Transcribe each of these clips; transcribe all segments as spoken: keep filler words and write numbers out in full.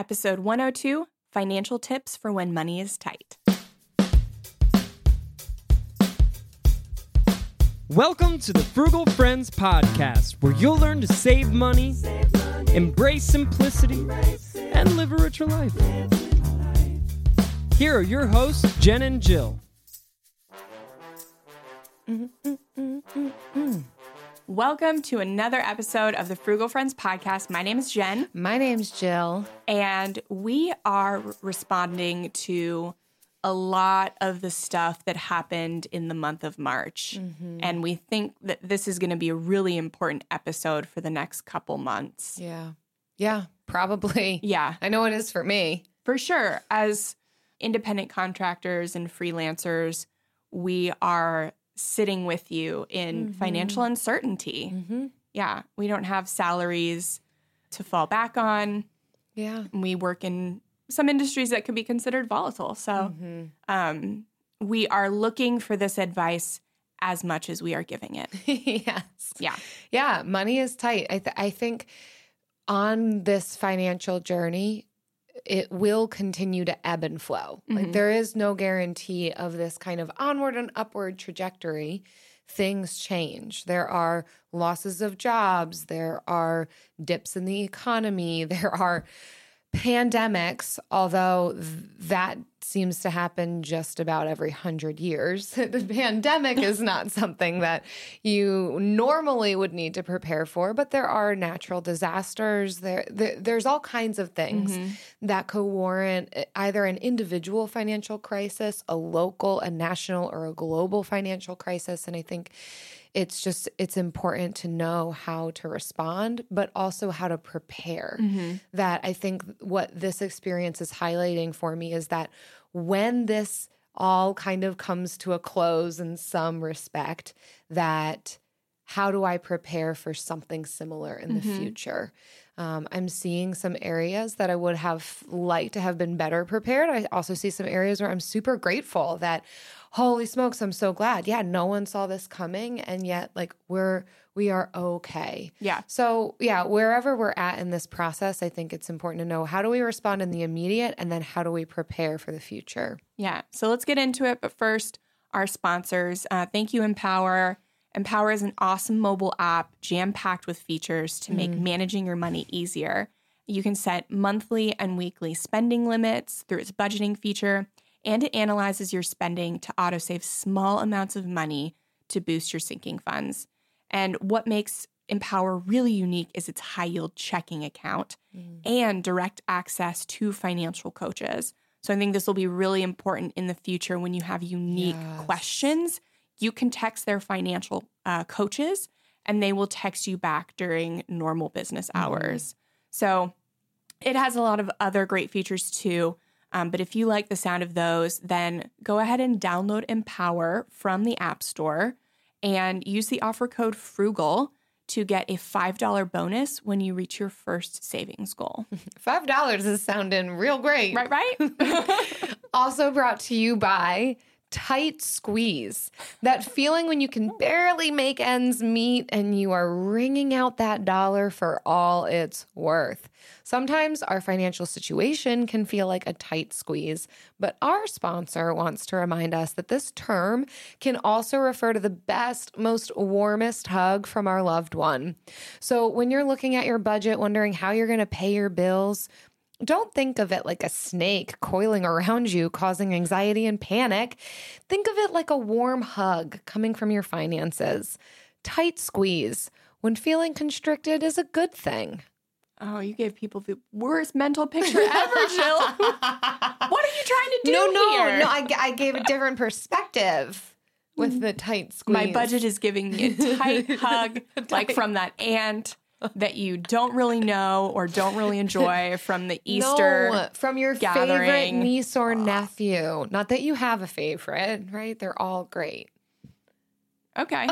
Episode one oh two, Financial Tips for When Money is Tight. Welcome to the Frugal Friends Podcast, where you'll learn to save money, save money embrace simplicity, embrace and live a richer life. Here are your hosts, Jen and Jill. Mm-mm-mm-mm-mm. Welcome to another episode of the Frugal Friends Podcast. My name is Jen. My name's Jill. And we are responding to a lot of the stuff that happened in the month of March. Mm-hmm. And we think that this is going to be a really important episode for the next couple months. Yeah. Yeah, probably. Yeah. I know it is for me. For sure. As independent contractors and freelancers, we are sitting with you in mm-hmm. financial uncertainty. Mm-hmm. Yeah. We don't have salaries to fall back on. Yeah. We work in some industries that could be considered volatile. So mm-hmm. um, we are looking for this advice as much as we are giving it. Yes. Yeah. Yeah. Money is tight. I, th- I think on this financial journey, it will continue to ebb and flow. Mm-hmm. Like there is no guarantee of this kind of onward and upward trajectory. Things change. There are losses of jobs. There are dips in the economy. There are pandemics, although th- that seems to happen just about every hundred years. The pandemic is not something that you normally would need to prepare for, but there are natural disasters. There, there there's all kinds of things mm-hmm. that could warrant either an individual financial crisis, a local, a national, or a global financial crisis. And I think it's just, it's important to know how to respond, but also how to prepare. Mm-hmm. That I think what this experience is highlighting for me is that when this all kind of comes to a close in some respect, that how do I prepare for something similar in mm-hmm. the future? Um, I'm seeing some areas that I would have liked to have been better prepared. I also see some areas where I'm super grateful that, holy smokes, I'm so glad. Yeah, no one saw this coming, and yet like we're we are okay. Yeah. So yeah, wherever we're at in this process, I think it's important to know, how do we respond in the immediate, and then how do we prepare for the future? Yeah. So let's get into it. But first, our sponsors. Uh, thank you, Empower. Empower is an awesome mobile app jam-packed with features to make mm. managing your money easier. You can set monthly and weekly spending limits through its budgeting feature, and it analyzes your spending to auto-save small amounts of money to boost your sinking funds. And what makes Empower really unique is its high-yield checking account mm. and direct access to financial coaches. So I think this will be really important in the future when you have unique yes. questions. You can text their financial uh, coaches, and they will text you back during normal business hours. Mm-hmm. So it has a lot of other great features too. Um, but if you like the sound of those, then go ahead and download Empower from the App Store and use the offer code FRUGAL to get a five dollars bonus when you reach your first savings goal. five dollars is sounding real great. Right, right? Also brought to you by Tight Squeeze. That feeling when you can barely make ends meet and you are wringing out that dollar for all it's worth. Sometimes our financial situation can feel like a tight squeeze, but our sponsor wants to remind us that this term can also refer to the best, most warmest hug from our loved one. So when you're looking at your budget, wondering how you're going to pay your bills, don't think of it like a snake coiling around you, causing anxiety and panic. Think of it like a warm hug coming from your finances. Tight Squeeze, when feeling constricted, is a good thing. Oh, you gave people the worst mental picture ever, Jill. What are you trying to do no, no, here? No, I, I gave a different perspective with the tight squeeze. My budget is giving me a tight hug, tight. Like from that aunt that you don't really know or don't really enjoy from the Easter no, from your gathering. Favorite niece or nephew. Not that you have a favorite, right? They're all great. Okay.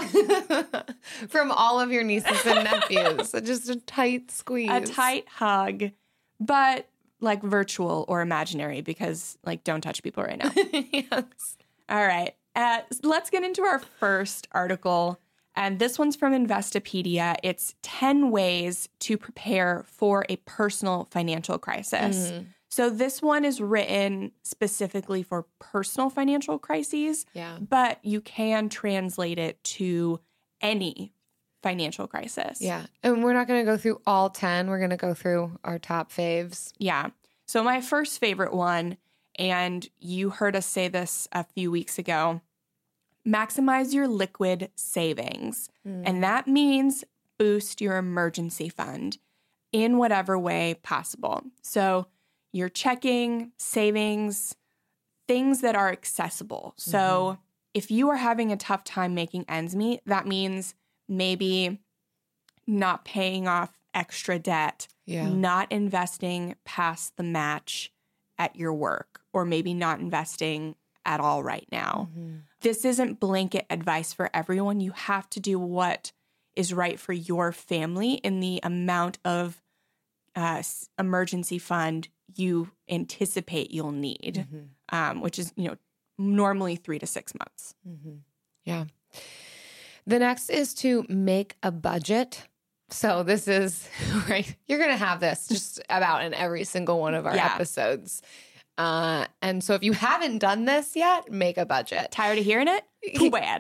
From all of your nieces and nephews. So just a tight squeeze. A tight hug, but like virtual or imaginary, because like don't touch people right now. Yes. All right. Uh, let's get into our first article. And this one's from Investopedia. It's ten ways to prepare for a personal financial crisis. Mm. So this one is written specifically for personal financial crises, yeah. but you can translate it to any financial crisis. Yeah. And we're not going to go through all ten. We're going to go through our top faves. Yeah. So my first favorite one, and you heard us say this a few weeks ago, maximize your liquid savings. Mm. And that means boost your emergency fund in whatever way possible. So your checking, savings, things that are accessible. So mm-hmm. if you are having a tough time making ends meet, that means maybe not paying off extra debt, yeah. not investing past the match at your work, or maybe not investing at all right now. Mm-hmm. This isn't blanket advice for everyone. You have to do what is right for your family in the amount of uh, emergency fund you anticipate you'll need, mm-hmm. um, which is, you know, normally three to six months. Mm-hmm. Yeah. The next is to make a budget. So this is, right, you're going to have this just about in every single one of our yeah. episodes. Uh, and so if you haven't done this yet, make a budget. Tired of hearing it? Too bad.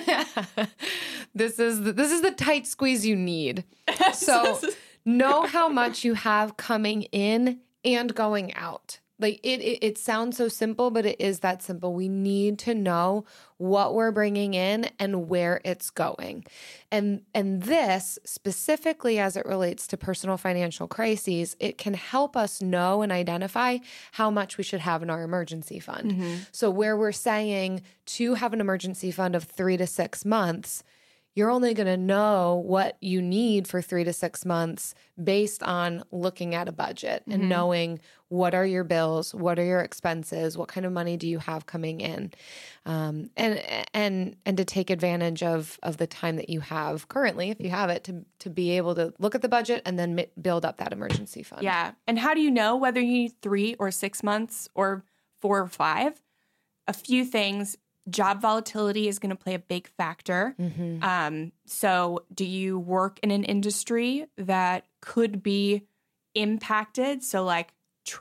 This is the, this is the tight squeeze you need. So know how much you have coming in and going out. Like it, it, it sounds so simple, but it is that simple. We need to know what we're bringing in and where it's going. And, and this specifically as it relates to personal financial crises, it can help us know and identify how much we should have in our emergency fund. Mm-hmm. So where we're saying to have an emergency fund of three to six months, you're only going to know what you need for three to six months based on looking at a budget mm-hmm. and knowing what are your bills, what are your expenses, what kind of money do you have coming in, um, and and and to take advantage of of the time that you have currently, if you have it, to to be able to look at the budget and then build up that emergency fund. Yeah, and how do you know whether you need three or six months or four or five? A few things. Job volatility is going to play a big factor. Mm-hmm. Um, so do you work in an industry that could be impacted? So like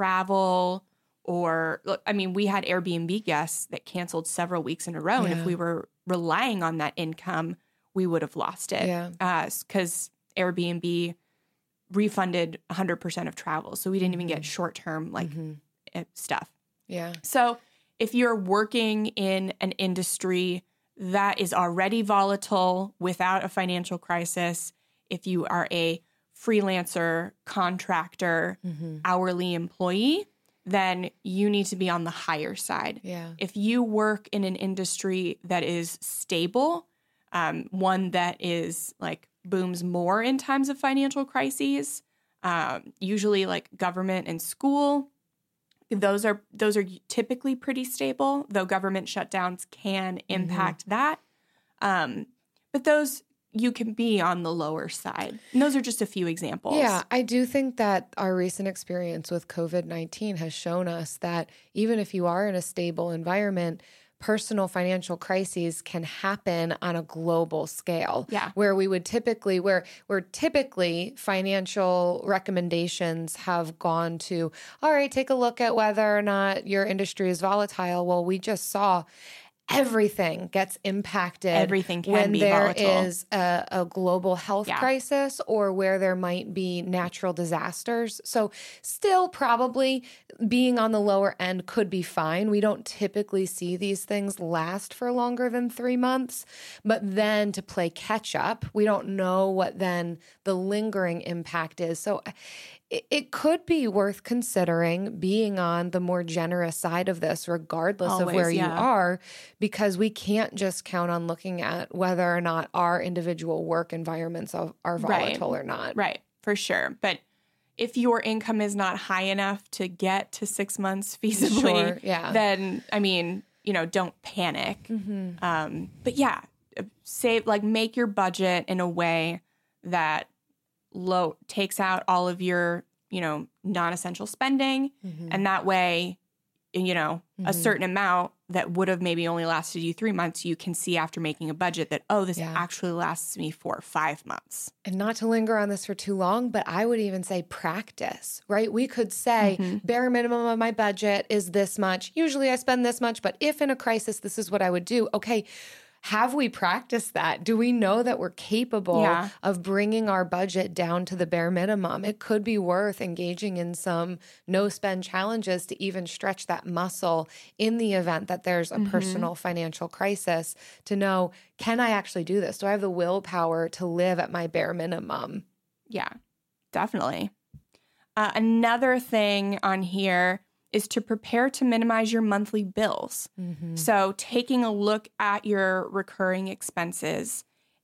travel or, I mean, we had Airbnb guests that canceled several weeks in a row. Yeah. And if we were relying on that income, we would have lost it. Yeah. Because uh, Airbnb refunded one hundred percent of travel. So we didn't mm-hmm. even get short-term like mm-hmm. stuff. Yeah. So if you're working in an industry that is already volatile without a financial crisis, if you are a freelancer, contractor, mm-hmm. hourly employee, then you need to be on the higher side. Yeah. If you work in an industry that is stable, um, one that is like booms more in times of financial crises, um, usually like government and school, Those are those are typically pretty stable, though government shutdowns can impact mm-hmm. that. Um, but those, you can be on the lower side. And those are just a few examples. Yeah, I do think that our recent experience with covid nineteen has shown us that even if you are in a stable environment, personal financial crises can happen on a global scale. Yeah. Where we would typically, where where typically financial recommendations have gone to, all right, take a look at whether or not your industry is volatile. Well, we just saw everything gets impacted. Everything can when be there volatile. is a, a global health yeah. crisis or where there might be natural disasters. So still probably being on the lower end could be fine. We don't typically see these things last for longer than three months. But then to play catch up, we don't know what then the lingering impact is. So it could be worth considering being on the more generous side of this, regardless Always, of where yeah. you are, because we can't just count on looking at whether or not our individual work environments are, are volatile right. or not. Right, for sure. But if your income is not high enough to get to six months feasibly, sure, yeah. then, I mean, you know, don't panic. Mm-hmm. Um, but yeah, save, like make your budget in a way that low takes out all of your, you know, non-essential spending. Mm-hmm. And that way, you know, mm-hmm. a certain amount that would have maybe only lasted you three months, you can see after making a budget that, oh, this Yeah. actually lasts me for five months. And not to linger on this for too long, but I would even say practice, right? We could say Mm-hmm. bare minimum of my budget is this much. Usually I spend this much, but if in a crisis, this is what I would do. Okay. Have we practiced that? Do we know that we're capable Yeah. of bringing our budget down to the bare minimum? It could be worth engaging in some no spend challenges to even stretch that muscle in the event that there's a Mm-hmm. personal financial crisis to know, can I actually do this? Do I have the willpower to live at my bare minimum? Yeah, definitely. Uh, another thing on here is to prepare to minimize your monthly bills. Mm-hmm. So taking a look at your recurring expenses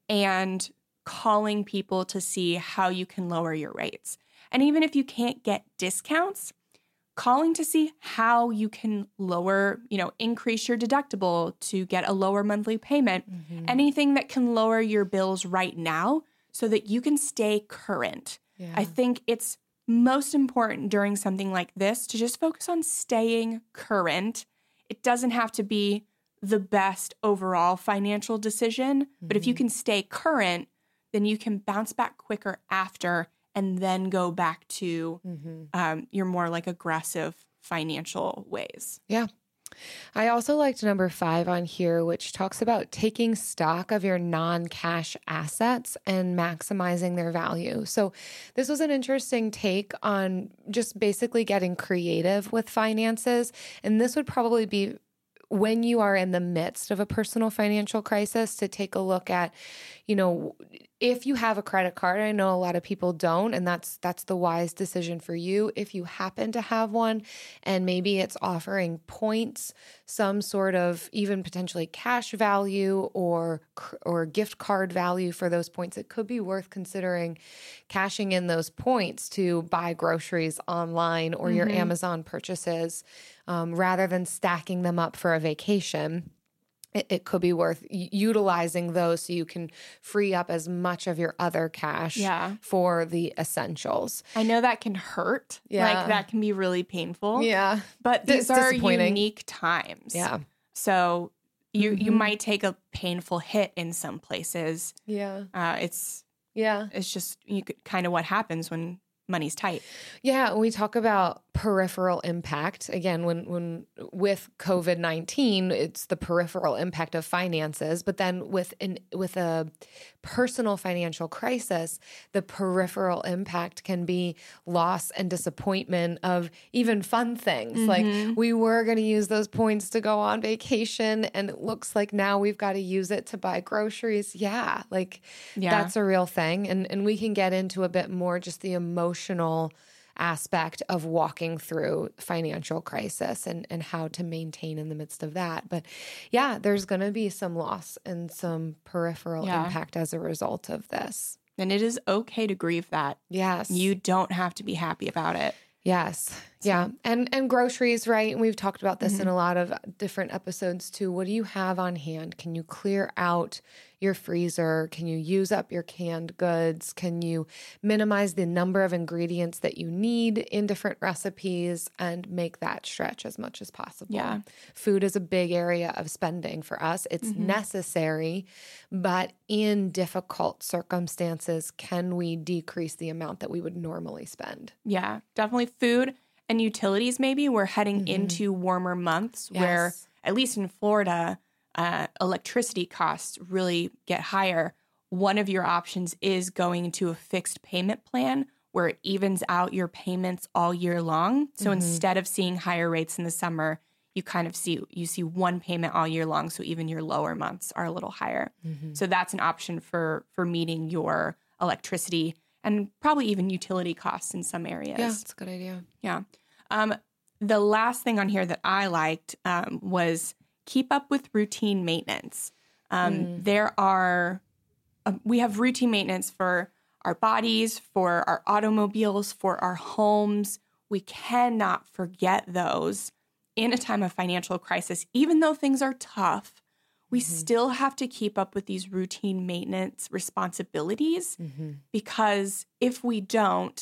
and calling people to see how you can lower your rates. And even if you can't get discounts, calling to see how you can lower, you know, increase your deductible to get a lower monthly payment. Mm-hmm. Anything that can lower your bills right now so that you can stay current. Yeah. I think it's most important during something like this to just focus on staying current. It doesn't have to be the best overall financial decision, mm-hmm. but if you can stay current, then you can bounce back quicker after and then go back to Mm-hmm. um, your more like aggressive financial ways. Yeah. I also liked number five on here, which talks about taking stock of your non-cash assets and maximizing their value. So this was an interesting take on just basically getting creative with finances. And this would probably be when you are in the midst of a personal financial crisis to take a look at, you know, if you have a credit card. I know a lot of people don't, and that's that's the wise decision for you. If you happen to have one and maybe it's offering points, some sort of even potentially cash value or or gift card value for those points, it could be worth considering cashing in those points to buy groceries online or your Mm-hmm. Amazon purchases um, rather than stacking them up for a vacation. It, it could be worth u- utilizing those so you can free up as much of your other cash Yeah. for the essentials. I know that can hurt. Yeah. Like that can be really painful. Yeah. But It's these are disappointing. unique times. Yeah. So you you Mhm. might take a painful hit in some places. Yeah. Uh, it's Yeah. it's just you could, kind of what happens when money's tight. Yeah, we talk about peripheral impact. Again, when when with COVID nineteen, it's the peripheral impact of finances, but then with an with a personal financial crisis, the peripheral impact can be loss and disappointment of even fun things. Mm-hmm. Like we were going to use those points to go on vacation and it looks like now we've got to use it to buy groceries. Yeah, like Yeah. that's a real thing. And and we can get into a bit more just the emotional aspect of walking through financial crisis and, and how to maintain in the midst of that. But yeah, there's going to be some loss and some peripheral Yeah. impact as a result of this. And it is okay to grieve that. Yes. You don't have to be happy about it. Yes. Yeah. And and groceries, right? And we've talked about this Mm-hmm. in a lot of different episodes too. What do you have on hand? Can you clear out your freezer? Can you use up your canned goods? Can you minimize the number of ingredients that you need in different recipes and make that stretch as much as possible? Yeah. Food is a big area of spending for us. It's Mm-hmm. necessary, but in difficult circumstances, can we decrease the amount that we would normally spend? Yeah, definitely food and utilities. Maybe we're heading Mhm. into warmer months where, Yes. at least in Florida, uh, electricity costs really get higher. One of your options is going to a fixed payment plan where it evens out your payments all year long. So Mhm. instead of seeing higher rates in the summer, you kind of see you see one payment all year long. So even your lower months are a little higher. Mhm. So that's an option for for meeting your electricity and probably even utility costs in some areas. Yeah, that's a good idea. Yeah. Um, the last thing on here that I liked um, was keep up with routine maintenance. Um, Mm. There are, uh, we have routine maintenance for our bodies, for our automobiles, for our homes. We cannot forget those in a time of financial crisis. Even though things are tough, we Mhm. still have to keep up with these routine maintenance responsibilities Mm-hmm. because if we don't,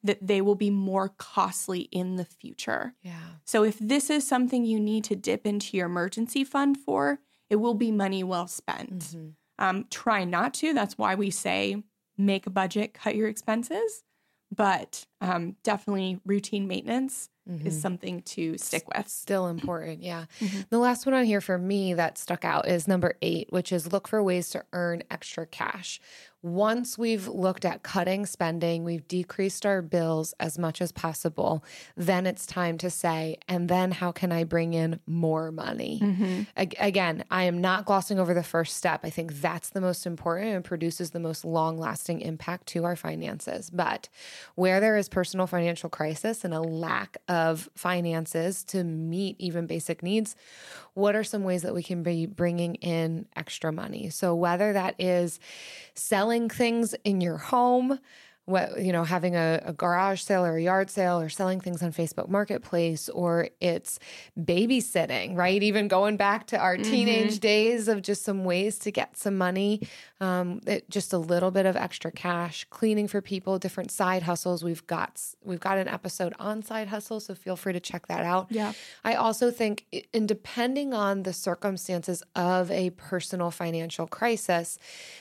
that they will be more costly in the future. Yeah. So if this is something you need to dip into your emergency fund for, it will be money well spent. Mm-hmm. Um, try not to. That's why we say make a budget, cut your expenses. But um, definitely routine maintenance mm-hmm. is something to stick with. Still important, yeah. Mm-hmm. The last one on here for me that stuck out is number eight, which is look for ways to earn extra cash. Once we've looked at cutting spending, we've decreased our bills as much as possible, then it's time to say, and then how can I bring in more money? Mm-hmm. A- again, I am not glossing over the first step. I think that's the most important and produces the most long-lasting impact to our finances. But where there is personal financial crisis and a lack of finances to meet even basic needs, what are some ways that we can be bringing in extra money? So whether that is selling things in your home, what, you know, having a, a garage sale or a yard sale or selling things on Facebook Marketplace, or it's babysitting, right? Even going back to our mm-hmm. teenage days of just some ways to get some money, um, it, just a little bit of extra cash, cleaning for people, different side hustles. We've got, we've got an episode on side hustles, so feel free to check that out. Yeah. I also think, and depending on the circumstances of a personal financial crisis,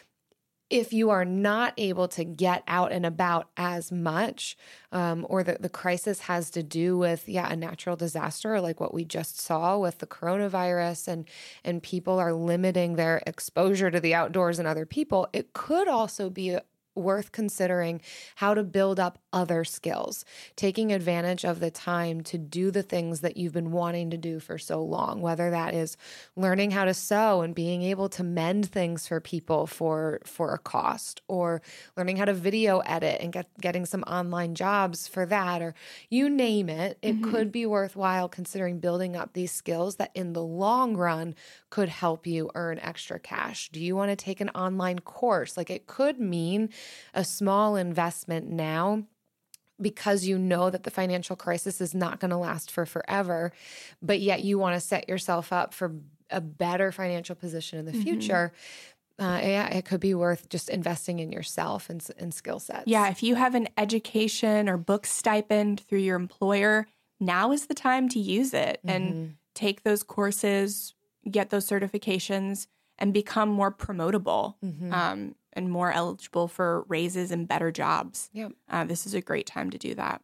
if you are not able to get out and about as much, um, or the, the crisis has to do with, yeah, a natural disaster like what we just saw with the coronavirus, and, and people are limiting their exposure to the outdoors and other people, it could also be a, worth considering how to build up other skills, taking advantage of the time to do the things that you've been wanting to do for so long, whether that is learning how to sew and being able to mend things for people for, for a cost, or learning how to video edit and get, getting some online jobs for that, or you name it. It mm-hmm. could be worthwhile considering building up these skills that in the long run could help you earn extra cash. Do you want to take an online course? Like, it could mean a small investment now, because you know that the financial crisis is not going to last for forever, but yet you want to set yourself up for a better financial position in the mm-hmm. future. Uh, yeah, it could be worth just investing in yourself and, and skill sets. Yeah, if you have an education or book stipend through your employer, now is the time to use it mm-hmm. and take those courses, get those certifications, and become more promotable. Mm-hmm. Um, and more eligible for raises and better jobs. Yep. Uh, this is a great time to do that.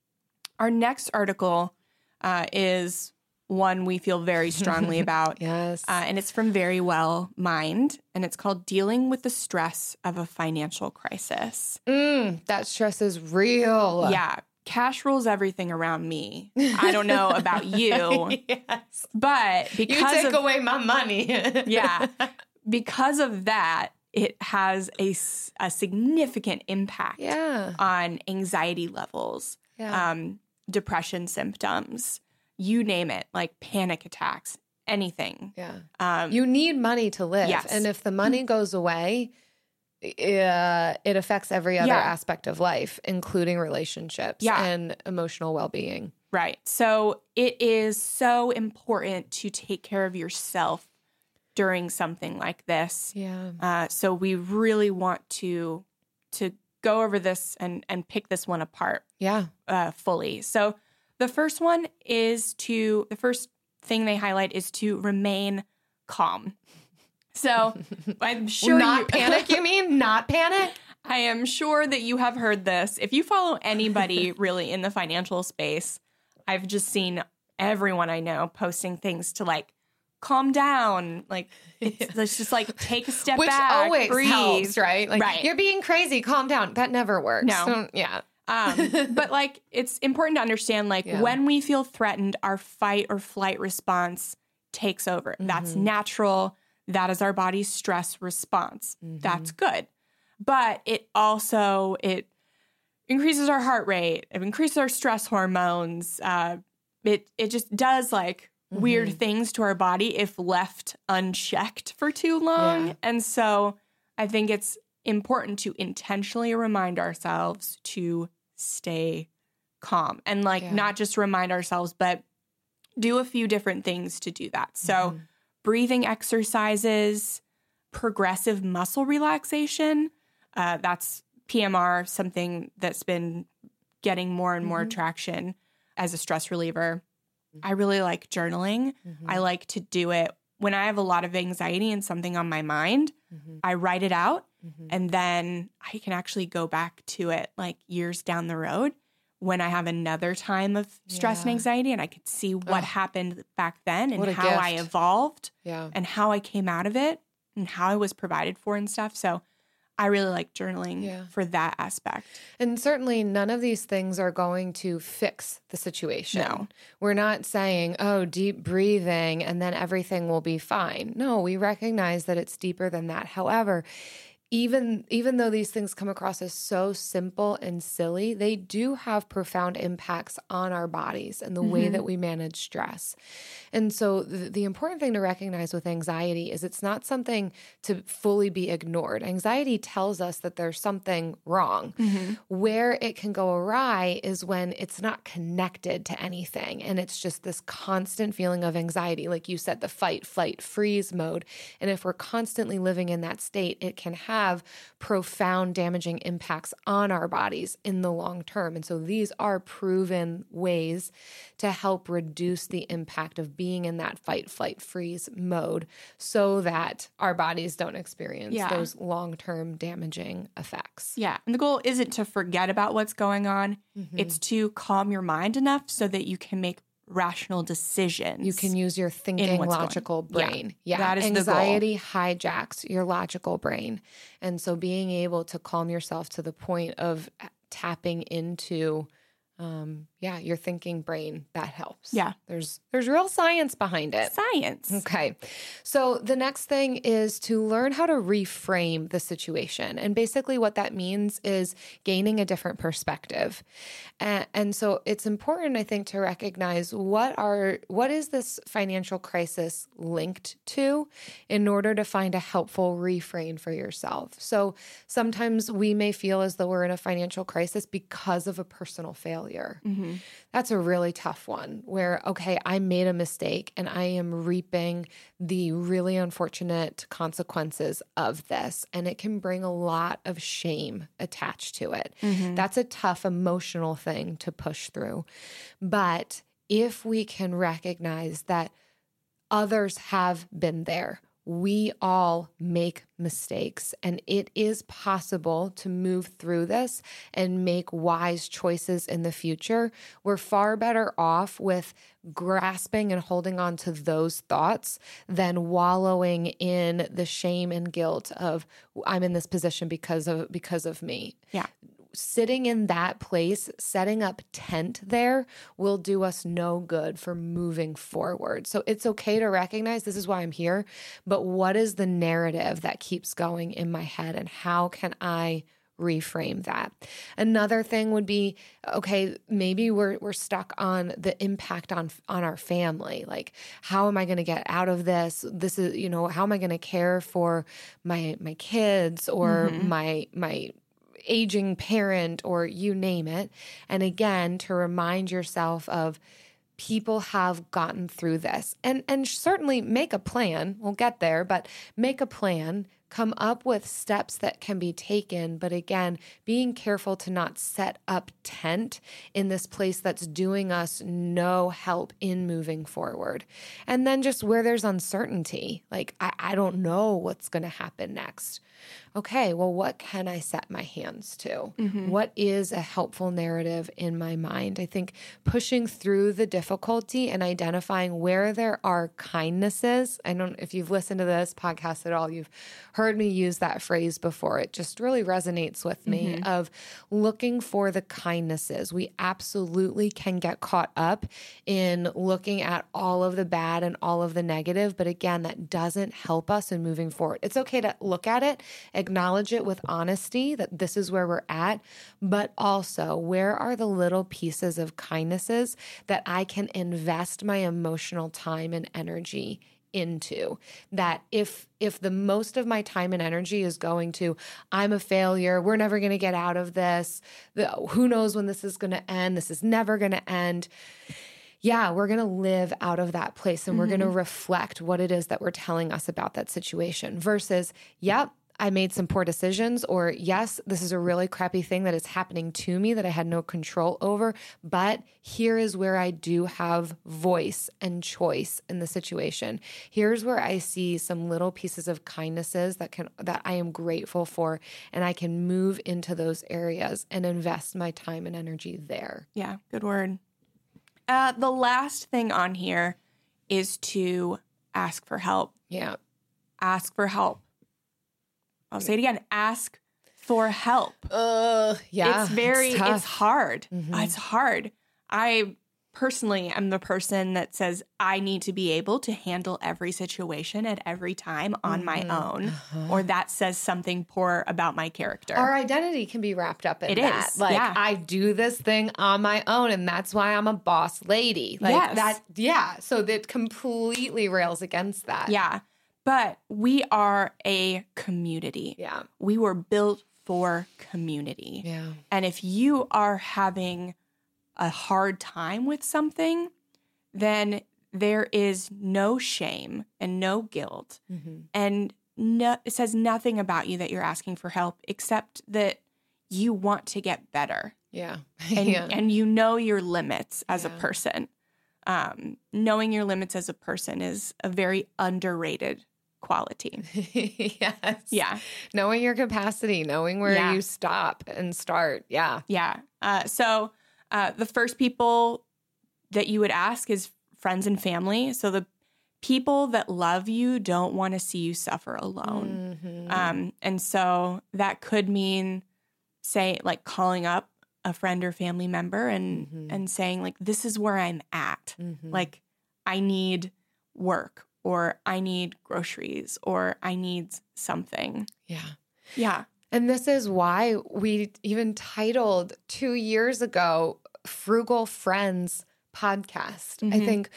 Our next article uh, is one we feel very strongly about. Yes. Uh, and it's from Very Well Mind, and it's called Dealing with the Stress of a Financial Crisis. Mm, that stress is real. Yeah. Cash rules everything around me. I don't know about you. Yes. But because You take of, away my money. yeah. Because of that, it has a, a significant impact yeah. on anxiety levels, yeah. um, depression symptoms, you name it, like panic attacks, anything. Yeah. Um, you need money to live. Yes. And if the money goes away, uh, it affects every other yeah. aspect of life, including relationships yeah. and emotional well-being. Right. So it is so important to take care of yourself during something like this. Yeah. Uh, so we really want to to go over this and, and pick this one apart Yeah. uh, fully. So the first one is to, the first thing they highlight is to remain calm. So I'm sure Not you, panic, you mean? Not panic? I am sure that you have heard this. If you follow anybody really in the financial space, I've just seen everyone I know posting things to like, calm down. Like, it's, it's just like, take a step Which back, always breathe. helps, right? Like, right. You're being crazy. Calm down. That never works. No. So, yeah. um, but like, it's important to understand, like, Yeah. when we feel threatened, our fight or flight response takes over. Mm-hmm. That's natural. That is our body's stress response. Mm-hmm. That's good. But it also, it increases our heart rate. It increases our stress hormones. Uh, it, it just does like mm-hmm. weird things to our body if left unchecked for too long. Yeah. And so I think it's important to intentionally remind ourselves to stay calm and like Yeah. not just remind ourselves, but do a few different things to do that. So Mm-hmm. breathing exercises, progressive muscle relaxation. Uh, that's P M R, something that's been getting more and more Mm-hmm. traction as a stress reliever. I really like journaling. Mm-hmm. I like to do it when I have a lot of anxiety and something on my mind. Mm-hmm. I write it out, Mm-hmm. and then I can actually go back to it like years down the road when I have another time of stress and Yeah. anxiety, and I could see what Ugh. happened back then and What a how I gift. evolved Yeah. and how I came out of it and how I was provided for and stuff. So I really like journaling Yeah. for that aspect. And certainly none of these things are going to fix the situation. No. We're not saying, oh, deep breathing and then everything will be fine. No, we recognize that it's deeper than that. However, even even though these things come across as so simple and silly, they do have profound impacts on our bodies and the way Mhm. that we manage stress. And so the, the important thing to recognize with anxiety is it's not something to fully be ignored. Anxiety tells us that there's something wrong. Mhm. Where it can go awry is when it's not connected to anything and it's just this constant feeling of anxiety. Like you said, the fight, flight, freeze mode. And if we're constantly living in that state, it can have profound damaging impacts on our bodies in the long term. And so these are proven ways to help reduce the impact of being in that fight, flight, freeze mode so that our bodies don't experience Yeah. those long-term damaging effects. Yeah. And the goal isn't to forget about what's going on. Mm-hmm. It's to calm your mind enough so that you can make rational decisions. You can use your thinking what's logical going- yeah, brain. Yeah. that is the goal. Anxiety hijacks your logical brain. And so being able to calm yourself to the point of tapping into um yeah, your thinking brain, that helps. Yeah. There's there's real science behind it. Science. Okay. So the next thing is to learn how to reframe the situation. And basically what that means is gaining a different perspective. And, and so it's important, I think, to recognize what are what is this financial crisis linked to in order to find a helpful reframe for yourself. So sometimes we may feel as though we're in a financial crisis because of a personal failure. Mm-hmm. That's a really tough one where, okay, I made a mistake and I am reaping the really unfortunate consequences of this. And it can bring a lot of shame attached to it. Mm-hmm. That's a tough emotional thing to push through. But if we can recognize that others have been there, we all make mistakes, and it is possible to move through this and make wise choices in the future. We're far better off with grasping and holding on to those thoughts than wallowing in the shame and guilt of I'm in this position because of because of me. Yeah. Sitting in that place, setting up tent there will do us no good for moving forward. So it's okay to recognize this is why I'm here, but what is the narrative that keeps going in my head and how can I reframe that? Another thing would be, okay, maybe we're we're stuck on the impact on on our family. Like, how am I going to get out of this? This is, you know, how am I going to care for my my kids or Mhm. my my aging parent or you name it. And again, to remind yourself of people have gotten through this and, and certainly make a plan. We'll get there, but make a plan, come up with steps that can be taken. But again, being careful to not set up tent in this place that's doing us no help in moving forward. And then just where there's uncertainty, like, I, I don't know what's going to happen next. Okay, well, what can I set my hands to? Mm-hmm. What is a helpful narrative in my mind? I think pushing through the difficulty and identifying where there are kindnesses. I don't know if you've listened to this podcast at all, you've heard me use that phrase before. It just really resonates with me Mm-hmm. of looking for the kindnesses. We absolutely can get caught up in looking at all of the bad and all of the negative, but again, that doesn't help us in moving forward. It's okay to look at it, acknowledge it with honesty that this is where we're at, but also where are the little pieces of kindnesses that I can invest my emotional time and energy into, that if if the most of my time and energy is going to I'm a failure, we're never going to get out of this, the, who knows when this is going to end, this is never going to end. Yeah, we're going to live out of that place and we're going to reflect what it is that we're telling us about that situation versus, yep, I made some poor decisions, or yes, this is a really crappy thing that is happening to me that I had no control over, but here is where I do have voice and choice in the situation. Here's where I see some little pieces of kindnesses that can that I am grateful for, and I can move into those areas and invest my time and energy there. Yeah, good word. Uh, the last thing on here is to ask for help. Yeah. Ask for help. I'll say it again. Ask for help. Uh, yeah. It's very, it's, it's hard. Mm-hmm. It's hard. I personally am the person that says I need to be able to handle every situation at every time on mm-hmm. my own, uh-huh. or that says something poor about my character. Our identity can be wrapped up in it that. Is. Like, yeah. I do this thing on my own, and that's why I'm a boss lady. Like yes. that. Yeah. So that completely rails against that. Yeah. But we are a community. Yeah. We were built for community. Yeah. And if you are having a hard time with something, then there is no shame and no guilt. Mm-hmm. And no, it says nothing about you that you're asking for help, except that you want to get better. Yeah. and, yeah. and you know your limits as yeah. a person. Um, knowing your limits as a person is a very underrated quality. Yes. Yeah. Knowing your capacity, knowing where yeah. you stop and start. Yeah. Yeah. Uh, so uh, the first people that you would ask is friends and family. So the people that love you don't want to see you suffer alone. Mm-hmm. Um, and so that could mean, say, like calling up a friend or family member and, mm-hmm. and saying, like, this is where I'm at. Mm-hmm. Like, I need work, or I need groceries, or I need something. Yeah. Yeah. And this is why we even titled two years ago, Frugal Friends Podcast. Mm-hmm. I think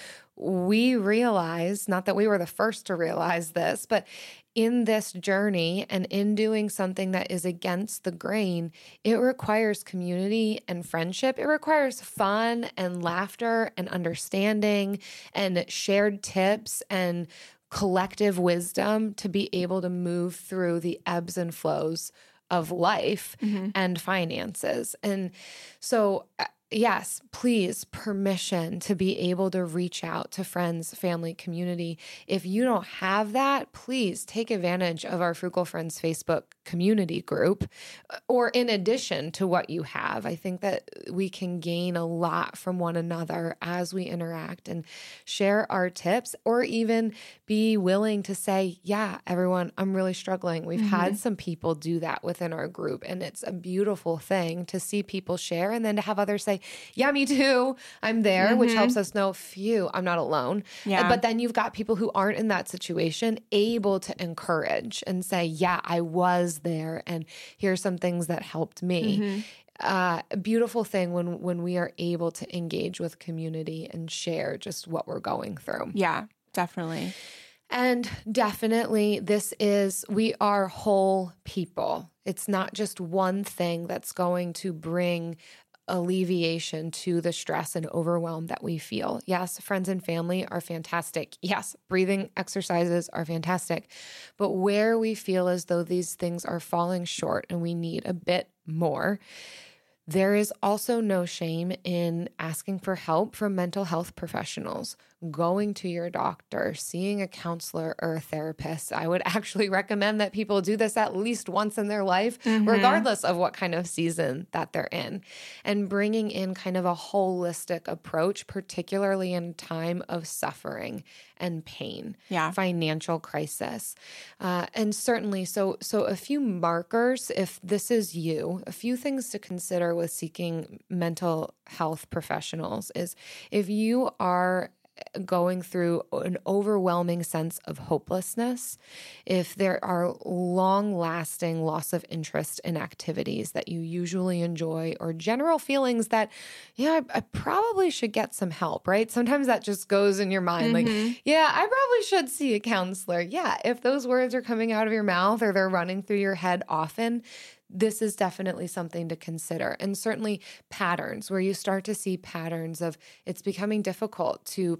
we realized, not that we were the first to realize this, but in this journey and in doing something that is against the grain, it requires community and friendship. It requires fun and laughter and understanding and shared tips and collective wisdom to be able to move through the ebbs and flows of life mm-hmm. and finances. And so, yes, please, permission to be able to reach out to friends, family, community. If you don't have that, please take advantage of our Frugal Friends Facebook community group, or in addition to what you have. I think that we can gain a lot from one another as we interact and share our tips, or even be willing to say, yeah, everyone, I'm really struggling. We've mm-hmm. had some people do that within our group, and it's a beautiful thing to see people share and then to have others say, yeah, me too. I'm there, mm-hmm. which helps us know, phew, I'm not alone. Yeah. But then you've got people who aren't in that situation able to encourage and say, yeah, I was there, and here's some things that helped me. Mm-hmm. Uh, a beautiful thing when when we are able to engage with community and share just what we're going through. Yeah, definitely. And definitely, this is, we are whole people. It's not just one thing that's going to bring alleviation to the stress and overwhelm that we feel. Yes, friends and family are fantastic. Yes, breathing exercises are fantastic. But where we feel as though these things are falling short and we need a bit more, there is also no shame in asking for help from mental health professionals, going to your doctor, seeing a counselor or a therapist. I would actually recommend that people do this at least once in their life, mm-hmm. regardless of what kind of season that they're in, and bringing in kind of a holistic approach, particularly in time of suffering and pain, yeah. financial crisis. Uh, and certainly, so, so a few markers, if this is you, a few things to consider with seeking mental health professionals is if you are going through an overwhelming sense of hopelessness, if there are long-lasting loss of interest in activities that you usually enjoy, or general feelings that, yeah, I, I probably should get some help, right? Sometimes that just goes in your mind, mm-hmm. like, yeah, I probably should see a counselor. Yeah, if those words are coming out of your mouth or they're running through your head often, this is definitely something to consider. And certainly patterns, where you start to see patterns of it's becoming difficult to per-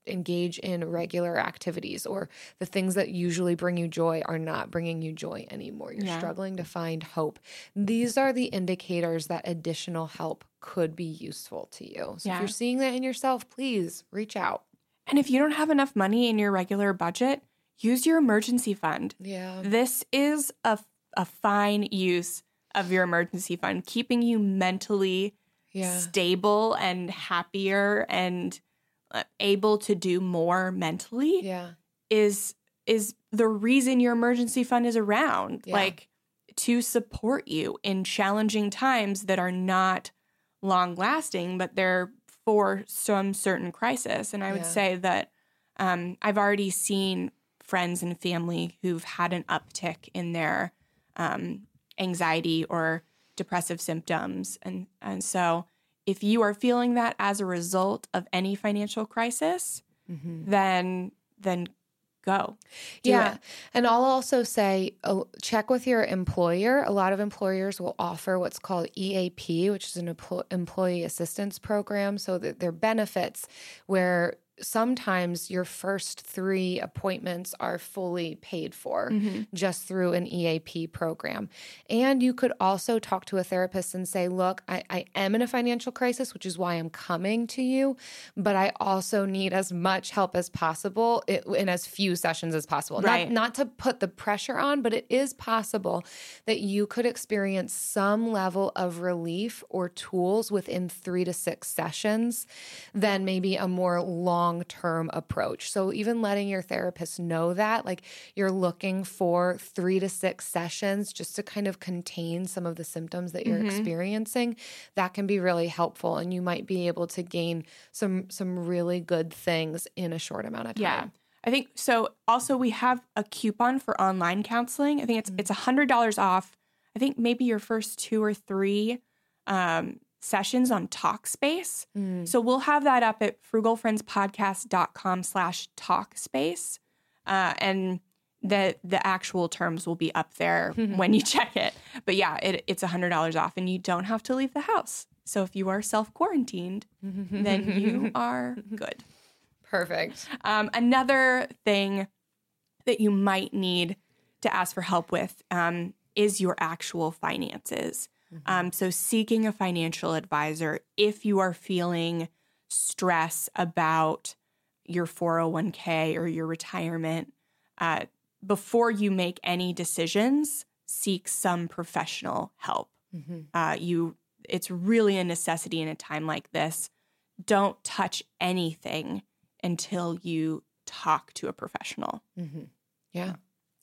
engage in regular activities, or the things that usually bring you joy are not bringing you joy anymore. You're Yeah. struggling to find hope. These are the indicators that additional help could be useful to you. So Yeah. if you're seeing that in yourself, please reach out. And if you don't have enough money in your regular budget, use your emergency fund. Yeah. This is a, a fine use of your emergency fund, keeping you mentally Yeah. stable and happier and uh, able to do more mentally Yeah. is is the reason your emergency fund is around, Yeah. like to support you in challenging times that are not long lasting, but they're for some certain crisis. And I would Yeah. say that um, I've already seen friends and family who've had an uptick in their um, anxiety or depressive symptoms. And, and so if you are feeling that as a result of any financial crisis, Mm-hmm. then then go. Do Yeah. it. And I'll also say uh, check with your employer. A lot of employers will offer what's called E A P, which is an empl- employee assistance program. So that there are benefits where sometimes your first three appointments are fully paid for Mm-hmm. just through an E A P program. And you could also talk to a therapist and say, look, I, I am in a financial crisis, which is why I'm coming to you, but I also need as much help as possible i- in as few sessions as possible. Right. Not, not to put the pressure on, but it is possible that you could experience some level of relief or tools within three to six sessions than maybe a more long-term approach. So even letting your therapist know that, like you're looking for three to six sessions just to kind of contain some of the symptoms that you're Mhm. experiencing, that can be really helpful. And you might be able to gain some some really good things in a short amount of time. Yeah. I think so. Also, we have a coupon for online counseling. I think it's it's a hundred dollars off. I think maybe your first two or three um, sessions on Talkspace. Mm. So we'll have that up at frugalfriendspodcast.com slash Talkspace. Uh, and the the actual terms will be up there when you check it. But yeah, it, it's a hundred dollars off, and you don't have to leave the house. So if you are self-quarantined, then you are good. Perfect. Um, another thing that you might need to ask for help with um, is your actual finances. Um, so seeking a financial advisor if you are feeling stress about your four oh one k or your retirement, uh, before you make any decisions, seek some professional help. Mhm. Uh, you, it's really a necessity in a time like this. Don't touch anything until you talk to a professional. Mhm. Yeah.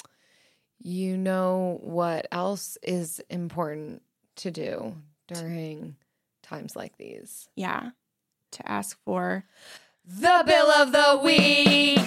You know what else is important to do during times like these? Yeah. To ask for The bill of the week.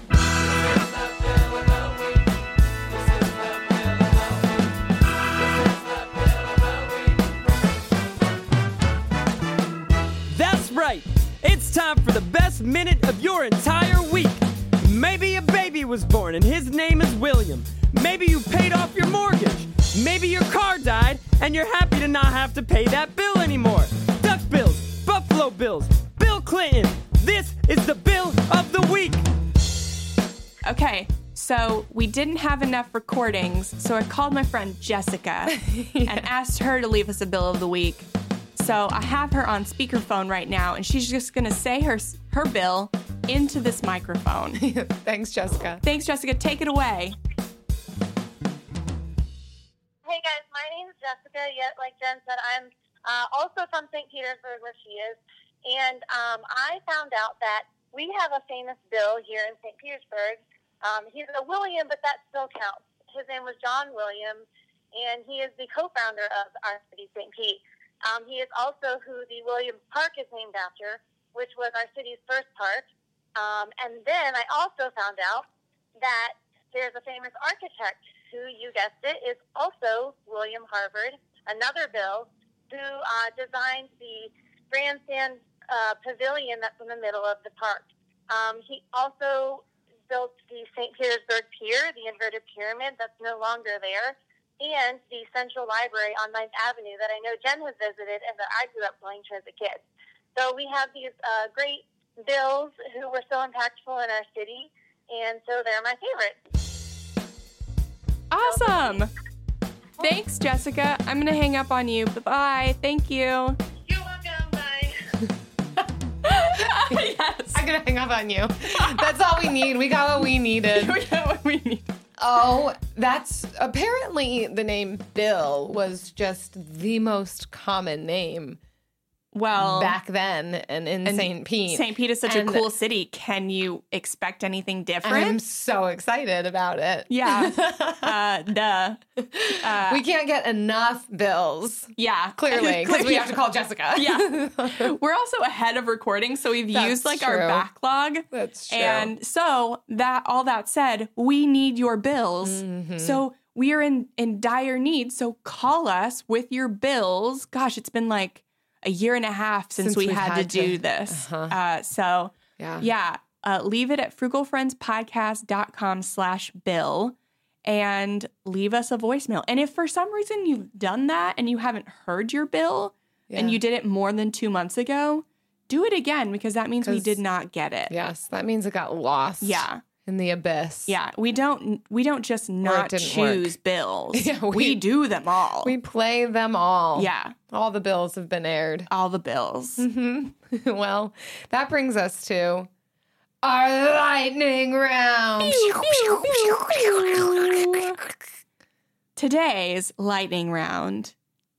That's right. It's time for the best minute of your entire week. Maybe a baby was born and his name is William. Maybe you paid off your mortgage. Maybe your car died and you're happy to not have to pay that bill anymore. Duck bills, Buffalo Bills, Bill Clinton. This is the bill of the week. Okay, so we didn't have enough recordings, so I called my friend Jessica and asked her to leave us a bill of the week. So I have her on speakerphone right now, and she's just going to say her her bill into this microphone. Thanks, Jessica. Thanks, Jessica. Take it away. Hey guys, my name is Jessica. Yet, like Jen said, I'm uh, also from Saint Petersburg, where she is. And um, I found out that we have a famous Bill here in Saint Petersburg. Um, he's a William, but that still counts. His name was John Williams, and he is the co-founder of our city, Saint Pete. Um, he is also who the Williams Park is named after, which was our city's first park. Um, and then I also found out that there's a famous architect who, you guessed it, is also William Harvard, another Bill, who uh, designed the grandstand uh, pavilion that's in the middle of the park. Um, he also built the Saint Petersburg Pier, the inverted pyramid that's no longer there, and the Central Library on ninth Avenue that I know Jen has visited and that I grew up going to as a kid. So we have these uh, great bills who were so impactful in our city, and so they're my favorite. Awesome. Thanks, Jessica. I'm going to hang up on you. Bye-bye. Thank you. You're welcome. Bye. Yes. I'm going to hang up on you. That's all we need. We got what we needed. We got what we need. Oh, that's apparently the name Bill was just the most common name Well, back then and in Saint Pete. Saint Pete is such And a cool city. Can you expect anything different? I'm so excited about it. Yeah. uh, duh. Uh, We can't get enough bills, yeah. clearly, because we have to call Jessica. Yeah. We're also ahead of recording, so we've That's used like true. our backlog. That's true. And so that all that said, we need your bills. Mm-hmm. So we are in, in dire need. So call us with your bills. Gosh, it's been like a year and a half since, Since we we've had, had to do to- this. uh-huh. Uh, so yeah. yeah, uh, leave it at frugalfriendspodcast.com slash bill and leave us a voicemail. And if for some reason you've done that and you haven't heard your bill and Yeah. you did it more than two months ago, do it again because that means we 'Cause- did not get it. Yes, that means it got lost. Yeah. In the abyss. Yeah. We don't we don't just not didn't choose work. bills. Yeah, we, we- do them all. We play them all. yeah. All the bills have been aired. All the bills. Mm-hmm. Well, that brings us to our lightning round. Today's lightning round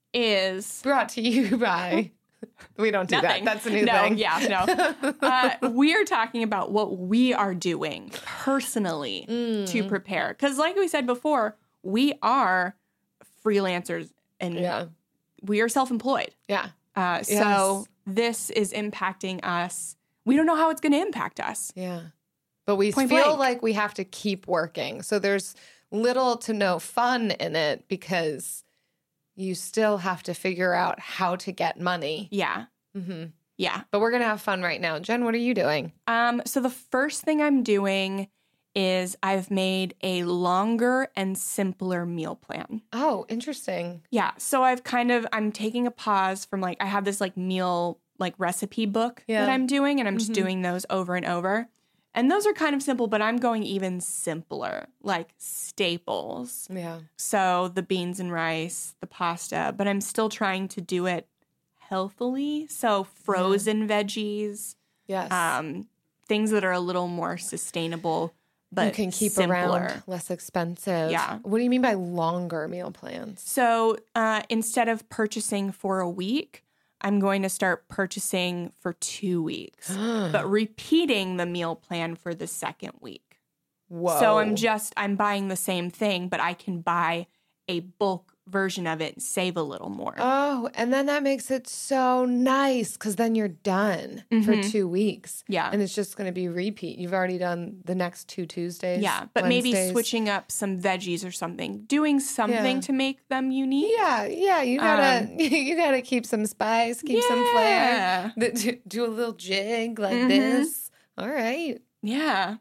is Brought to you by. We don't do nothing. that. That's a new no, thing. Yeah, no. Uh, we are talking about what we are doing personally Mm. to prepare. Because, like we said before, we are freelancers and Yeah. we are self-employed. Yeah. Uh, so Yes. this is impacting us. We don't know how it's going to impact us. Yeah. But we Point feel blank. like we have to keep working. So there's little to no fun in it because you still have to figure out how to get money. Yeah. hmm Yeah. But we're going to have fun right now. Jen, what are you doing? Um, so the first thing I'm doing is I've made a longer and simpler meal plan. Oh, interesting. Yeah. So I've kind of, I'm taking a pause from like, I have this like meal, like recipe book Yeah. that I'm doing, and I'm just Mhm. doing those over and over. And those are kind of simple, but I'm going even simpler, like staples. Yeah. So the beans and rice, the pasta, but I'm still trying to do it healthily. So frozen veggies, Yes. um, things that are a little more sustainable, but you can keep simpler. around, less expensive. Yeah. What do you mean by longer meal plans? So uh, instead of purchasing for a week, I'm going to start purchasing for two weeks, but repeating the meal plan for the second week. Whoa. So I'm just, I'm buying the same thing, but I can buy a bulk version of it and save a little more. Oh, and then that makes it so nice because then you're done for Mhm. two weeks. Yeah. And it's just going to be repeat. You've already done the next two Tuesdays. Yeah, but maybe Wednesdays. switching up some veggies or something, doing something Yeah. to make them unique. Yeah, yeah, you gotta Um, you gotta keep some spice, keep some Yeah. flair, Th- do, do a little jig like Mhm. this. All right. Yeah.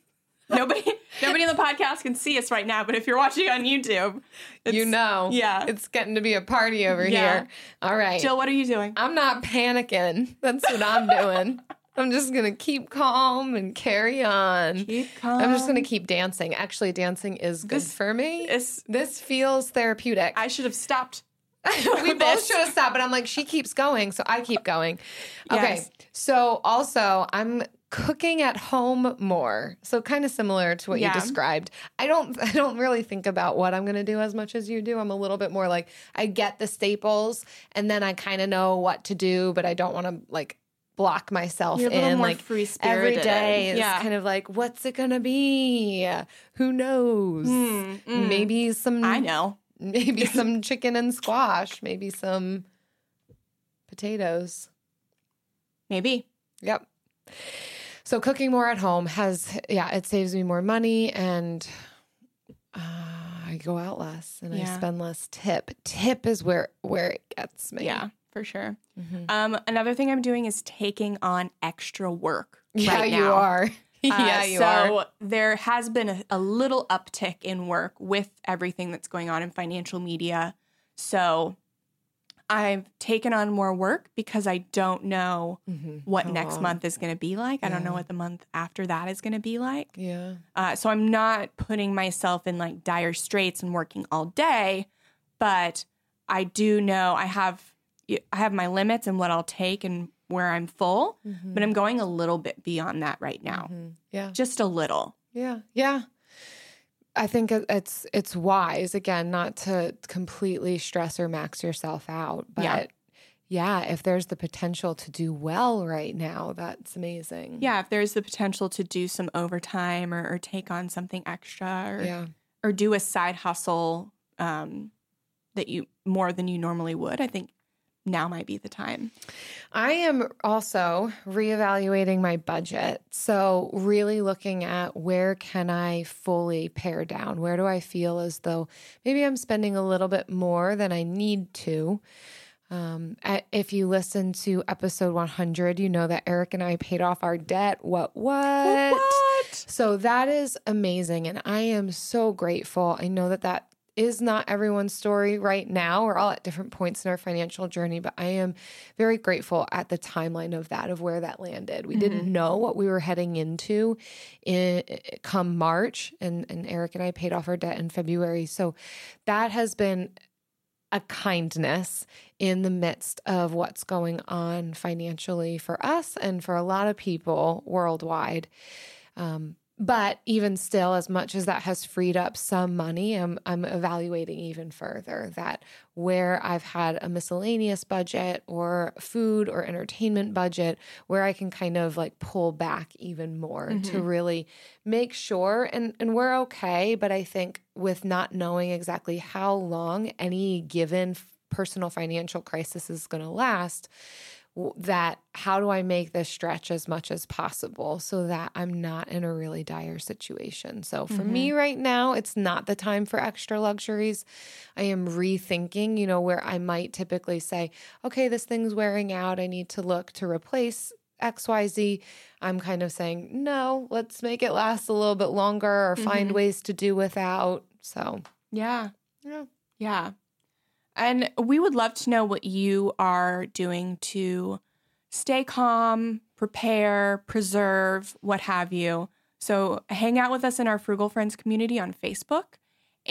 nobody nobody in the podcast can see us right now, but if you're watching on YouTube, it's, You know, yeah. it's getting to be a party over Yeah. here. All right. Jill, what are you doing? I'm not panicking. That's what I'm doing. I'm just going to keep calm and carry on. Keep calm. I'm just going to keep dancing. Actually, dancing is good This for me. is- This feels therapeutic. I should have stopped. we both this. should have stopped, but I'm like, she keeps going, so I keep going. Okay. Yes. So also, I'm cooking at home more. So kind of similar to what Yeah. you described. I don't I don't really think about what I'm going to do as much as you do. I'm a little bit more like I get the staples and then I kind of know what to do, but I don't want to like block myself You're a little in more like free-spirited. every day is Yeah. kind of like what's it going to be? Who knows? Mm, mm. Maybe some I know. Maybe some chicken and squash. Maybe some potatoes. Maybe. Yep. So cooking more at home has, yeah, it saves me more money and uh, I go out less and I Yeah. spend less tip. Tip is where where it gets me. Yeah, for sure. Mhm. Um, another thing I'm doing is taking on extra work. Yeah, right you now. are. yeah, Uh, you so are. there has been a, a little uptick in work with everything that's going on in financial media. So I've taken on more work because I don't know Mm-hmm. what How next long? month is going to be like. I don't know Yeah. what the month after that is going to be like. Yeah. Uh, so I'm not putting myself in like dire straits and working all day, but I do know I have I have my limits and what I'll take and where I'm full, Mm-hmm. but I'm going a little bit beyond that right now. Mhm. Yeah. Just a little. Yeah. Yeah. I think it- it's it's wise, again, not to completely stress or max yourself out, but Yeah. yeah, if there's the potential to do well right now, that's amazing. Yeah, if there's the potential to do some overtime or, or take on something extra or Yeah. or do a side hustle um, that you more than you normally would, I think now might be the time. I am also reevaluating my budget. So really looking at where can I fully pare down? Where do I feel as though maybe I'm spending a little bit more than I need to? Um, a- if you listen to episode one hundred, you know that Eric and I paid off our debt. What, what? What? So that is amazing. And I am so grateful. I know that that is not everyone's story right now. We're all at different points in our financial journey, but I am very grateful at the timeline of that, of where that landed. We didn't know what we were heading into in come March, and, and Eric and I paid off our debt in February. So that has been a kindness in the midst of what's going on financially for us and for a lot of people worldwide. Um, But even still, as much as that has freed up some money, I'm, I'm evaluating even further that where I've had a miscellaneous budget or food or entertainment budget, where I can kind of like pull back even more Mm-hmm. to really make sure, and, and we're okay. But I think with not knowing exactly how long any given personal financial crisis is going to last, that how do I make this stretch as much as possible so that I'm not in a really dire situation. So for Mm-hmm. me right now, it's not the time for extra luxuries. I am rethinking, you know, where I might typically say, okay, this thing's wearing out. I need to look to replace X Y Z. I'm kind of saying, no, let's make it last a little bit longer or find Mhm. ways to do without. So Yeah. yeah. Yeah. And we would love to know what you are doing to stay calm, prepare, preserve, what have you. So hang out with us in our Frugal Friends community on Facebook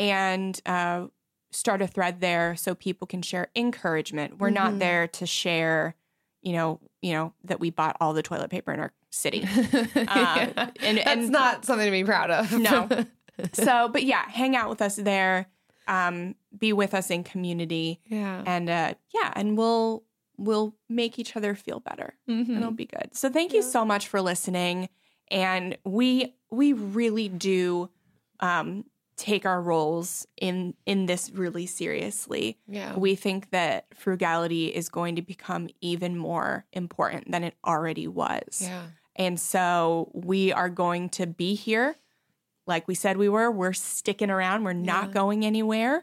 and uh, start a thread there so people can share encouragement. We're Mhm. not there to share, you know, you know, that we bought all the toilet paper in our city. Yeah. and- That's and- not something to be proud of. No. So, but yeah, hang out with us there. Um, be with us in community. Yeah. And uh, yeah, and we'll we'll make each other feel better. Mhm. It'll be good. So thank you so much for listening. And we we really do um, take our roles in in this really seriously. Yeah. We think that frugality is going to become even more important than it already was. Yeah. And so we are going to be here. Like we said we were, we're sticking around. We're not Yeah. going anywhere.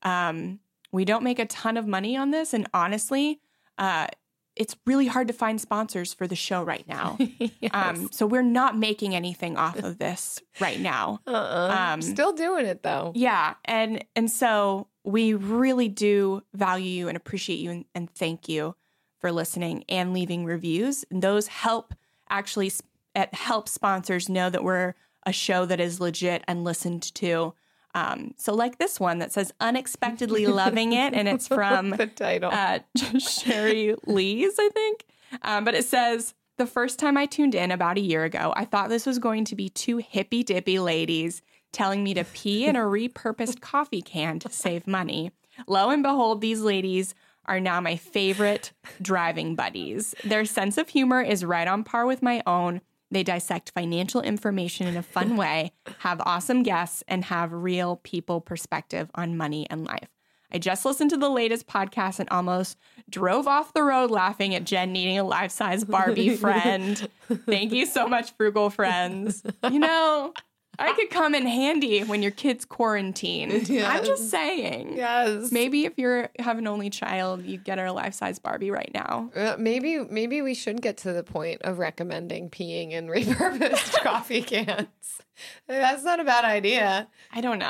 Um, we don't make a ton of money on this. And honestly, uh, it's really hard to find sponsors for the show right now. Yes. Um, so we're not making anything off of this right now. uh-uh. um, Still doing it though. Yeah. And and so we really do value you and appreciate you and, and thank you for listening and leaving reviews. And those help actually sp- it help sponsors know that we're a show that is legit and listened to. Um, so like this one that says unexpectedly loving it. And it's from the title. uh, Sherry Lee's, I think. Um, but it says, the first time I tuned in about a year ago, I thought this was going to be two hippy dippy ladies telling me to pee in a repurposed coffee can to save money. Lo and behold, these ladies are now my favorite driving buddies. Their sense of humor is right on par with my own. They dissect financial information in a fun way, have awesome guests, and have real people perspective on money and life. I just listened to the latest podcast and almost drove off the road laughing at Jen needing a life-size Barbie friend. Thank you so much, Frugal Friends. You know, I could come in handy when your kid's quarantined. Yes. I'm just saying. Yes. Maybe if you're have an only child, you get her a life-size Barbie right now. Uh, maybe maybe we should get to the point of recommending peeing in repurposed coffee cans. That's not a bad idea. I don't know.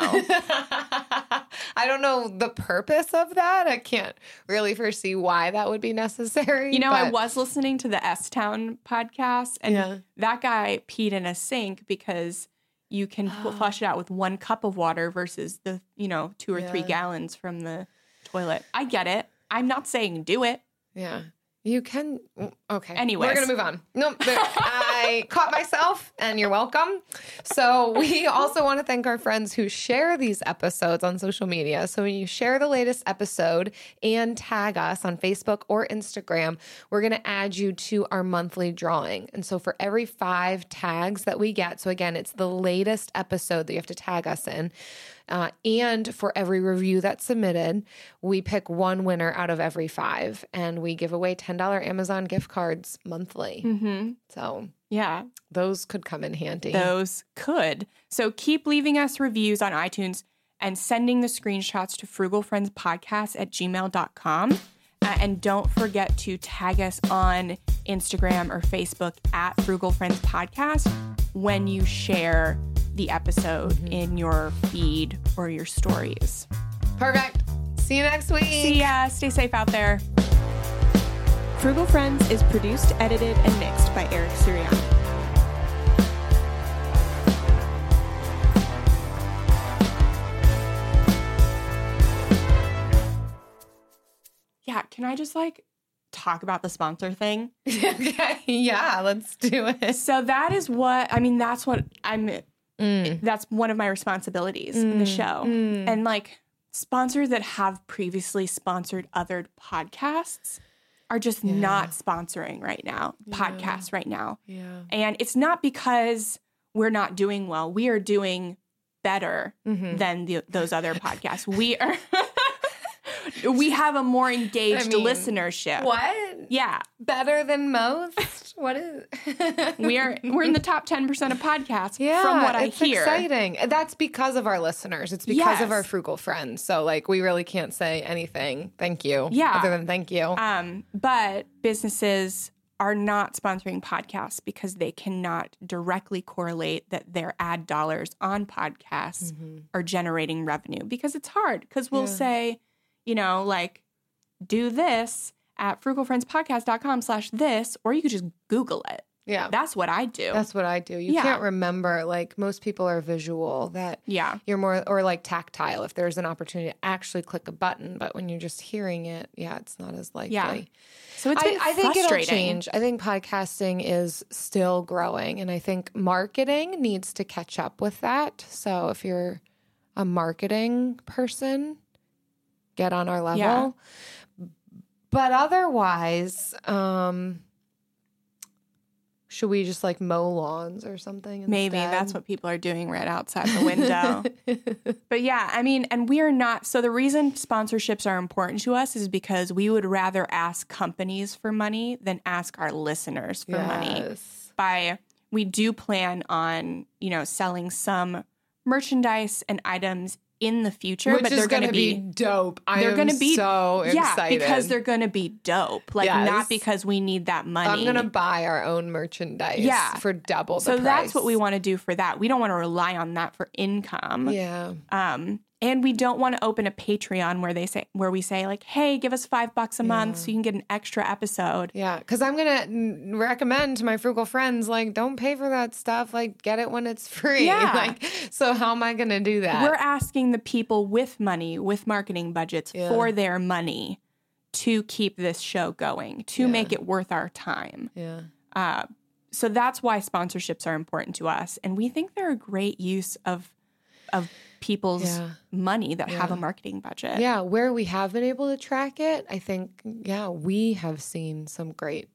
I don't know the purpose of that. I can't really foresee why that would be necessary. You know, I but- was listening to the S-Town podcast, and Yeah. that guy peed in a sink because you can flush it out with one cup of water versus the, you know, two or three Yeah. gallons from the toilet. I get it. I'm not saying do it. Yeah. You can. Okay. Anyways. We're going to move on. No, there- I caught myself, and you're welcome. So, we also want to thank our friends who share these episodes on social media. So, when you share the latest episode and tag us on Facebook or Instagram, we're going to add you to our monthly drawing. And so, for every five tags that we get, so again, it's the latest episode that you have to tag us in. Uh, and for every review that's submitted, we pick one winner out of every five, and we give away ten dollars Amazon gift cards monthly. Mm-hmm. So Yeah, those could come in handy. those could. So keep leaving us reviews on iTunes and sending the screenshots to frugalfriendspodcast at gmail dot com. Uh, and don't forget to tag us on Instagram or Facebook at Frugal Friends Podcast when you share the episode mm-hmm. in your feed or your stories. Perfect. See you next week. See ya. Stay safe out there. Frugal Friends is produced, edited, and mixed by Eric Sirianni. Yeah, can I just like talk about the sponsor thing? Okay. Yeah, let's do it. So that is what, I mean, that's what I'm, Mm. that's one of my responsibilities in the show. Mm. And like sponsors that have previously sponsored other podcasts are just Yeah. not sponsoring right now, Yeah. podcasts right now. Yeah. And it's not because we're not doing well. We are doing better Mhm. than the, those other podcasts. We are, we have a more engaged I mean, listenership. What? Yeah. Better than most? What is? We are, we're in the top ten percent of podcasts Yeah, from what I it's hear. exciting. That's because of our listeners. It's because of Yes. our frugal friends. So, like, we really can't say anything. Thank you. Yeah. Other than thank you. Um, but businesses are not sponsoring podcasts because they cannot directly correlate that their ad dollars on podcasts are generating revenue because it's hard. Because we'll Yeah. say, you know, like, do this at frugalfriendspodcast.com slash this, or you could just Google it. yeah. That's what I do. That's what I do. You Yeah. can't remember. Like, most people are visual, that yeah. you're more, or like tactile if there's an opportunity to actually click a button. But when you're just hearing it, yeah, it's not as likely. Yeah. So it's I, been I think it'll frustrating. change. I think podcasting is still growing, and I think marketing needs to catch up with that. So if you're a marketing person, get on our level. Yeah. But otherwise, um, should we just like mow lawns or something? Maybe instead? that's what people are doing right outside the window. But yeah, I mean, and we are not. So the reason sponsorships are important to us is because we would rather ask companies for money than ask our listeners for money. Yes. By we do plan on, you know, selling some merchandise and items in the future, Which but is they're going to be, be dope. I they're am gonna be so yeah, excited. because they're going to be dope. Like Yes. not because we need that money. I'm gonna buy our own merchandise. Yeah. For double the so price. that's what we want to do for that. We don't want to rely on that for income. Yeah. Um, and we don't want to open a Patreon where they say where we say like, hey, give us five bucks a month so you can get an extra episode. Yeah, because I'm gonna n- recommend to my frugal friends, like, don't pay for that stuff. Like, get it when it's free. Yeah. Like, so how am I gonna do that? We're asking the people with money, with marketing budgets Yeah. for their money to keep this show going, to Yeah. make it worth our time. yeah, Uh, so that's why sponsorships are important to us. And we think they're a great use of of people's Yeah. money that have Yeah. a marketing budget. yeah. Where we have been able to track it, I think, yeah, we have seen some great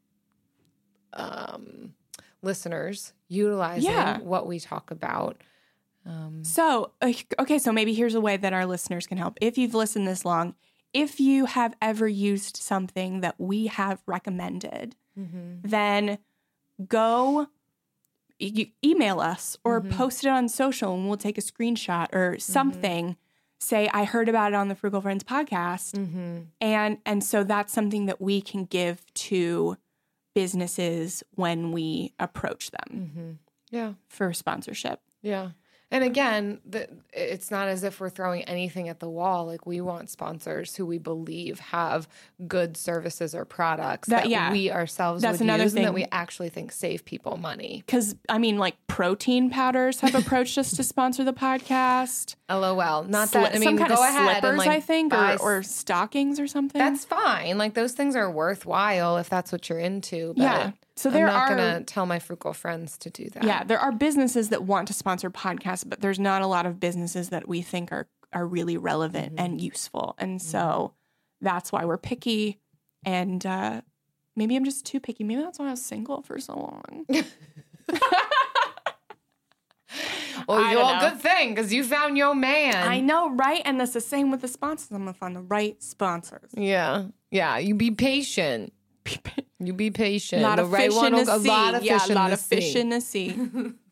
um, listeners utilizing Yeah. what we talk about. Um, So, uh, okay, so maybe here's a way that our listeners can help. If you've listened this long, if you have ever used something that we have recommended, mhm. then go you email us or mm-hmm. post it on social and we'll take a screenshot or something. Mm-hmm. Say, I heard about it on the Frugal Friends podcast. Mm-hmm. And and so that's something that we can give to businesses when we approach them. Mm-hmm. Yeah. For sponsorship. Yeah. And again, the, it's not as if we're throwing anything at the wall. Like, we want sponsors who we believe have good services or products that, that yeah, we ourselves that's would another use thing. And that we actually think save people money. Because, I mean, like, protein powders have approached us to sponsor the podcast. LOL. Not that, Sli- I mean, some kind go of ahead slippers, and, like, I think, buy, or, or stockings or something. That's fine. Like, those things are worthwhile if that's what you're into. But yeah. So there I'm not are going to tell my frugal friends to do that. Yeah, there are businesses that want to sponsor podcasts, but there's not a lot of businesses that we think are are really relevant mm-hmm. and useful. And so mm-hmm. that's why we're picky. And uh, maybe I'm just too picky. Maybe that's why I was single for so long. Well, you're a good thing because you found your man. I know, right? And that's the same with the sponsors. I'm going to find the right sponsors. Yeah. Yeah. You be patient. Be patient. You be patient. A lot the of right fish one in the will, sea. A lot of yeah, fish a lot in of the fish sea. in the sea.